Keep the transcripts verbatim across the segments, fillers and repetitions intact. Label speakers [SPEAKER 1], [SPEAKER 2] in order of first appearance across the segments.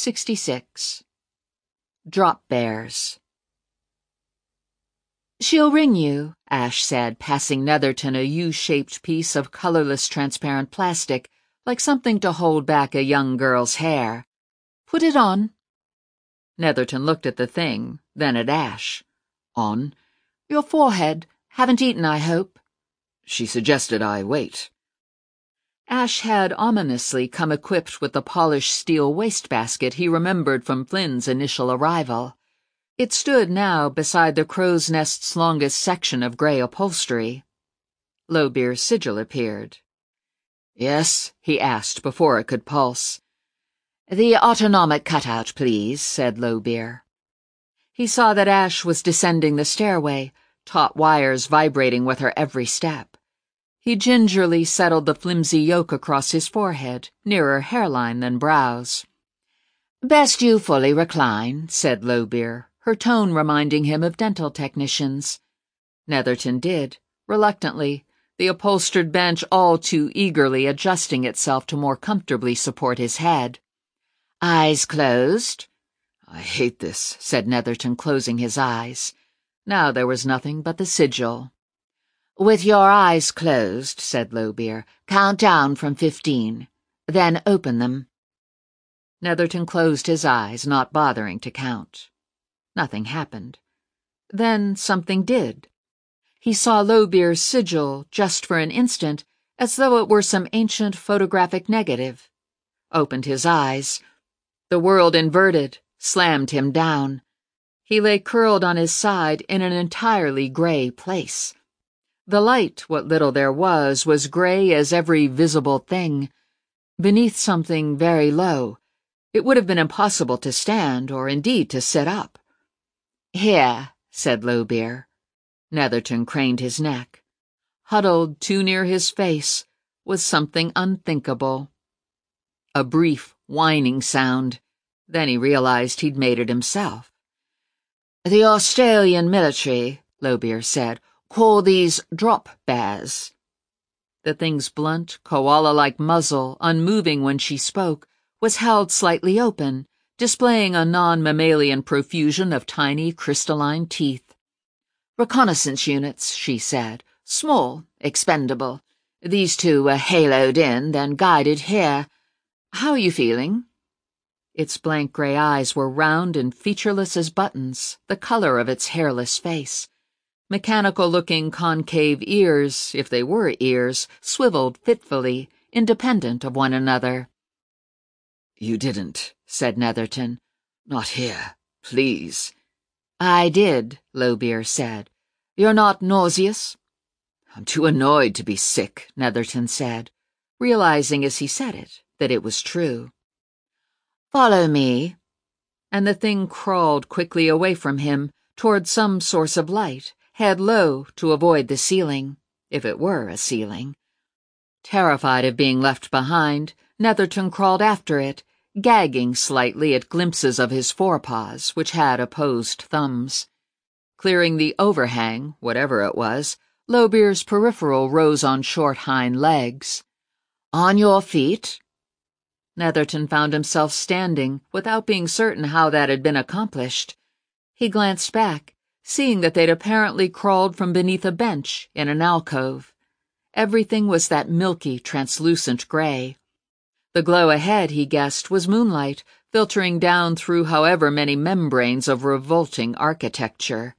[SPEAKER 1] sixty-six. Drop Bears. "She'll ring you," Ash said, passing Netherton a U-shaped piece of colorless transparent plastic, like something to hold back a young girl's hair. "Put it on." Netherton looked at the thing, then at Ash. "On?" "Your forehead. Haven't eaten, I hope."
[SPEAKER 2] She suggested I wait.
[SPEAKER 1] Ash had ominously come equipped with the polished steel wastebasket he remembered from Flynn's initial arrival. It stood now beside the crow's nest's longest section of gray upholstery. Lowbeer's sigil appeared.
[SPEAKER 2] "Yes?"
[SPEAKER 1] he asked before it could pulse.
[SPEAKER 2] "The autonomic cutout, please," said Lowbeer.
[SPEAKER 1] He saw that Ash was descending the stairway, taut wires vibrating with her every step. He gingerly settled the flimsy yoke across his forehead, nearer hairline than brows.
[SPEAKER 2] "Best you fully recline,"
[SPEAKER 1] said Lowbeer, her tone reminding him of dental technicians. Netherton did, reluctantly, the upholstered bench all too eagerly adjusting itself to more comfortably support his head.
[SPEAKER 2] "Eyes closed."
[SPEAKER 1] "I hate this," said Netherton, closing his eyes. Now there was nothing but the sigil.
[SPEAKER 2] "With your eyes closed," said Lowbeer, "count down from fifteen. Then open them."
[SPEAKER 1] Netherton closed his eyes, not bothering to count. Nothing happened. Then something did. He saw Lowbeer's sigil, just for an instant, as though it were some ancient photographic negative. Opened his eyes. The world inverted, slammed him down. He lay curled on his side in an entirely gray place. The light, what little there was, was gray as every visible thing. Beneath something very low, it would have been impossible to stand, or indeed to sit up.
[SPEAKER 2] "Here,"
[SPEAKER 1] said Lowbeer. Netherton craned his neck. Huddled too near his face was something unthinkable. A brief, whining sound. Then he realized he'd made it himself.
[SPEAKER 2] "The Australian military," Lowbeer said, "call these drop bears."
[SPEAKER 1] The thing's blunt, koala-like muzzle, unmoving when she spoke, was held slightly open, displaying a non-mammalian profusion of tiny, crystalline teeth.
[SPEAKER 2] "Reconnaissance units," she said. "Small, expendable. These two were haloed in, then guided here. How are you feeling?"
[SPEAKER 1] Its blank gray eyes were round and featureless as buttons, the color of its hairless face. Mechanical-looking concave ears, if they were ears, swiveled fitfully, independent of one another.
[SPEAKER 2] "You didn't," said Netherton. "Not here, please."
[SPEAKER 1] "I did," Lowbeer said. "You're not nauseous?"
[SPEAKER 2] "I'm too annoyed to be sick," Netherton said,
[SPEAKER 1] realizing as he said it that it was true.
[SPEAKER 2] "Follow me."
[SPEAKER 1] And the thing crawled quickly away from him, toward some source of light, head low to avoid the ceiling, if it were a ceiling. Terrified of being left behind, Netherton crawled after it, gagging slightly at glimpses of his forepaws, which had opposed thumbs. Clearing the overhang, whatever it was, Lowbeer's peripheral rose on short hind legs.
[SPEAKER 2] "On your feet."
[SPEAKER 1] Netherton found himself standing, without being certain how that had been accomplished. He glanced back, seeing that they'd apparently crawled from beneath a bench in an alcove. Everything was that milky, translucent gray. The glow ahead, he guessed, was moonlight, filtering down through however many membranes of revolting architecture.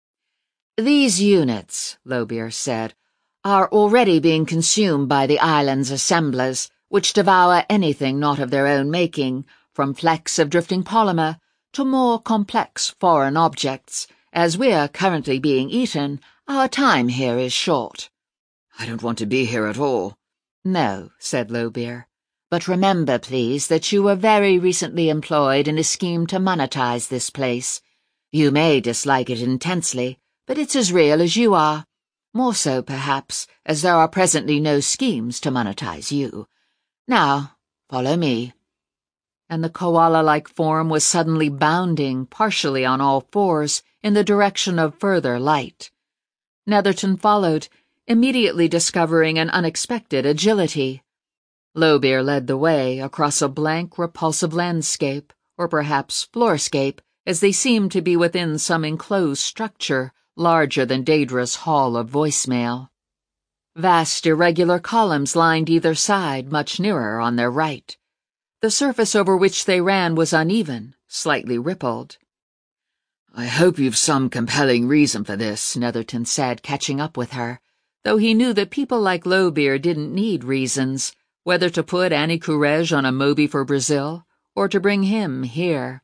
[SPEAKER 2] "These units," Lowbeer said, "are already being consumed by the island's assemblers, which devour anything not of their own making, from flecks of drifting polymer to more complex foreign objects. As we're currently being eaten, our time here is short."
[SPEAKER 1] "I don't want to be here at all."
[SPEAKER 2] "No," said Lowbeer. "But remember, please, that you were very recently employed in a scheme to monetize this place. You may dislike it intensely, but it's as real as you are. More so, perhaps, as there are presently no schemes to monetize you. Now, follow me."
[SPEAKER 1] And the koala-like form was suddenly bounding, partially on all fours, in the direction of further light. Netherton followed, immediately discovering an unexpected agility. Lowbeer led the way across a blank, repulsive landscape, or perhaps floorscape, as they seemed to be within some enclosed structure larger than Daedra's hall of voicemail. Vast irregular columns lined either side, much nearer on their right. The surface over which they ran was uneven, slightly rippled.
[SPEAKER 2] "I hope you've some compelling reason for this,"
[SPEAKER 1] Netherton said, catching up with her, though he knew that people like Lowbeer didn't need reasons, whether to put Annie Courrèges on a Moby for Brazil, or to bring him here.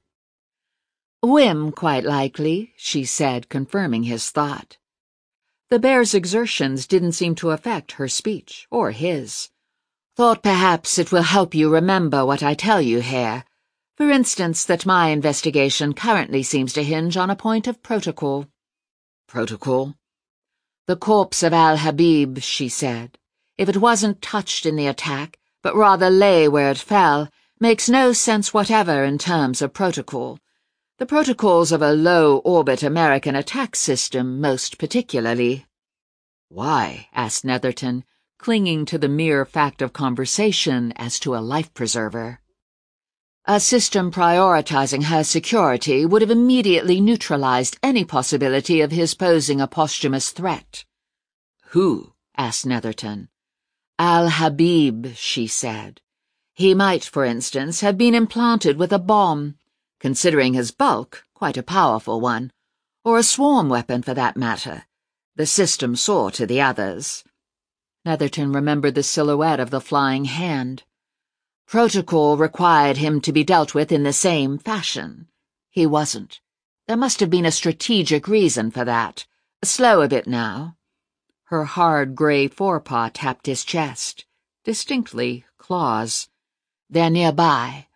[SPEAKER 2] "Whim, quite likely," she said, confirming his thought.
[SPEAKER 1] The bear's exertions didn't seem to affect her speech, or his.
[SPEAKER 2] "Thought perhaps it will help you remember what I tell you here. For instance, that my investigation currently seems to hinge on a point of protocol."
[SPEAKER 1] "Protocol?"
[SPEAKER 2] "The corpse of Al-Habib," she said, "if it wasn't touched in the attack, but rather lay where it fell, makes no sense whatever in terms of protocol. The protocols of a low-orbit American attack system, most particularly."
[SPEAKER 1] "Why?" asked Netherton, clinging to the mere fact of conversation as to a life-preserver.
[SPEAKER 2] "A system prioritizing her security would have immediately neutralized any possibility of his posing a posthumous threat."
[SPEAKER 1] "Who?" asked Netherton.
[SPEAKER 2] "Al-Habib," she said. "He might, for instance, have been implanted with a bomb, considering his bulk, quite a powerful one, or a swarm weapon for that matter. The system saw to the others."
[SPEAKER 1] Netherton remembered the silhouette of the flying hand.
[SPEAKER 2] "Protocol required him to be dealt with in the same fashion. He wasn't. There must have been a strategic reason for that. Slow a bit now."
[SPEAKER 1] Her hard grey forepaw tapped his chest. Distinctly claws.
[SPEAKER 2] "They're nearby."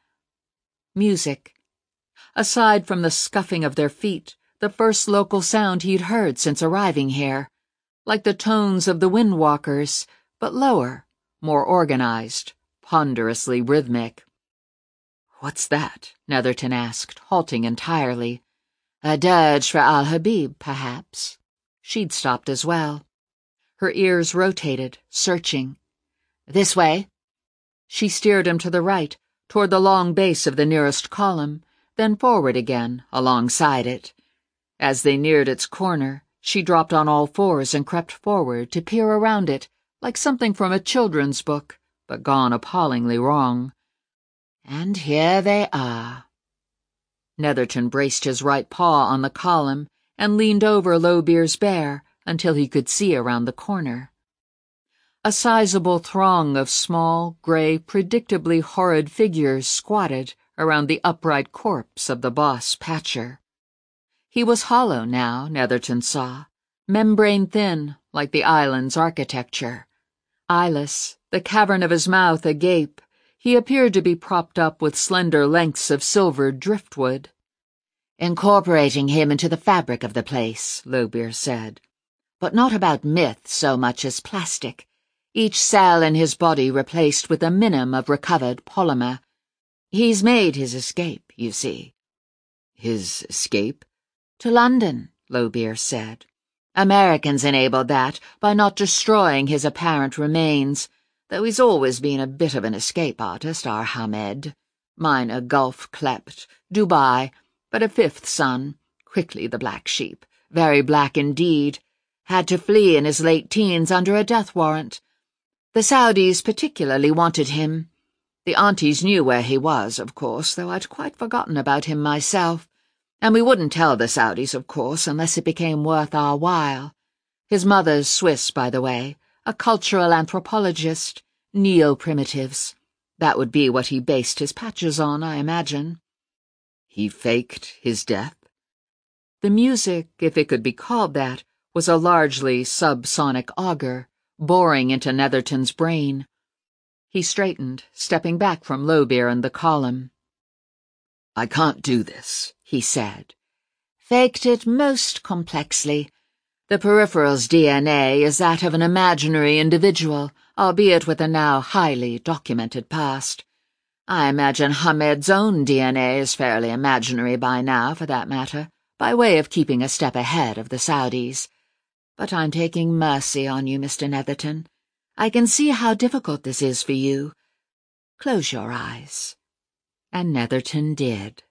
[SPEAKER 1] Music. Aside from the scuffing of their feet, the first local sound he'd heard since arriving here. Like the tones of the windwalkers, but lower, more organized, ponderously rhythmic.
[SPEAKER 2] "What's that?" Netherton asked, halting entirely. "A dirge for Al-Habib, perhaps."
[SPEAKER 1] She'd stopped as well. Her ears rotated, searching.
[SPEAKER 2] "This way."
[SPEAKER 1] She steered him to the right, toward the long base of the nearest column, then forward again, alongside it. As they neared its corner, she dropped on all fours and crept forward to peer around it, like something from a children's book, but gone appallingly wrong.
[SPEAKER 2] "And here they are."
[SPEAKER 1] Netherton braced his right paw on the column and leaned over Lowbeer's bear until he could see around the corner. A sizable throng of small, grey, predictably horrid figures squatted around the upright corpse of the boss Patcher. He was hollow now, Netherton saw, membrane-thin, like the island's architecture. Eyeless, the cavern of his mouth agape, he appeared to be propped up with slender lengths of silvered driftwood.
[SPEAKER 2] "Incorporating him into the fabric of the place," Lowbeer said. "But not about myth so much as plastic. Each cell in his body replaced with a minim of recovered polymer. He's made his escape, you see."
[SPEAKER 1] "His escape?"
[SPEAKER 2] "To London," Lowbeer said. "Americans enabled that by not destroying his apparent remains, though he's always been a bit of an escape artist, our Hamed. Minor gulf clept, Dubai, but a fifth son, quickly the black sheep, very black indeed, had to flee in his late teens under a death warrant. The Saudis particularly wanted him. The aunties knew where he was, of course, though I'd quite forgotten about him myself. And we wouldn't tell the Saudis, of course, unless it became worth our while. His mother's Swiss, by the way, a cultural anthropologist, neo-primitives. That would be what he based his patches on, I imagine."
[SPEAKER 1] "He faked his death?" The music, if it could be called that, was a largely subsonic auger, boring into Netherton's brain. He straightened, stepping back from Lowbeer and the column.
[SPEAKER 2] "I can't do this," he said. "Faked it most complexly. The peripheral's D N A is that of an imaginary individual, albeit with a now highly documented past. I imagine Hamed's own D N A is fairly imaginary by now, for that matter, by way of keeping a step ahead of the Saudis. But I'm taking mercy on you, Mister Netherton. I can see how difficult this is for you. Close your eyes." And Netherton did.